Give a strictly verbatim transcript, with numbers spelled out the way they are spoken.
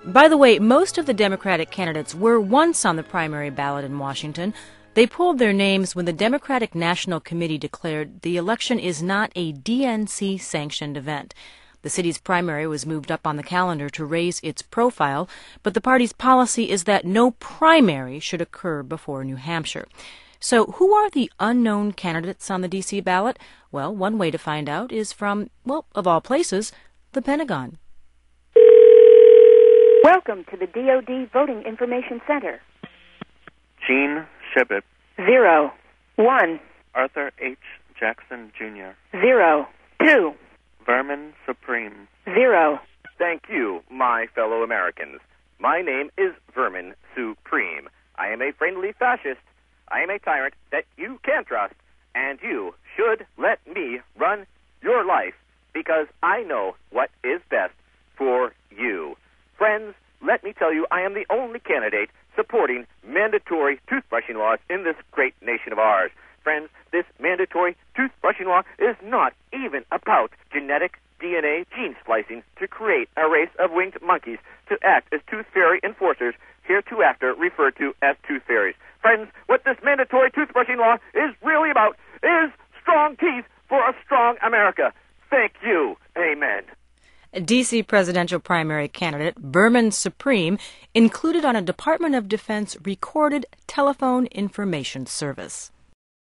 By the way, most of the Democratic candidates were once on the primary ballot in Washington. They pulled their names when the Democratic National Committee declared the election is not a D N C-sanctioned event. The city's primary was moved up on the calendar to raise its profile, but the party's policy is that no primary should occur before New Hampshire. So who are the unknown candidates on the D C ballot? Well, one way to find out is from, well, of all places, the Pentagon. Welcome to the D O D Voting Information Center. Gene Shibet. Zero. One. Arthur H. Jackson, Junior Zero. Two. Vermin Supreme. Zero. Thank you, my fellow Americans. My name is Vermin Supreme. I am a friendly fascist. I am a tyrant that you can trust, and you should let me run your life because I know what is best for you. Friends, let me tell you, I am the only candidate supporting mandatory toothbrushing laws in this great nation of ours. Friends, this mandatory toothbrushing law is not even about genetic D N A gene splicing to create a race of winged monkeys to act as tooth fairy enforcers, hereafter referred to as tooth fairies. Friends, what this mandatory toothbrushing law is really about is strong teeth for a strong America. Thank you. Amen. D C presidential primary candidate Vermin Supreme included on a Department of Defense recorded telephone information service.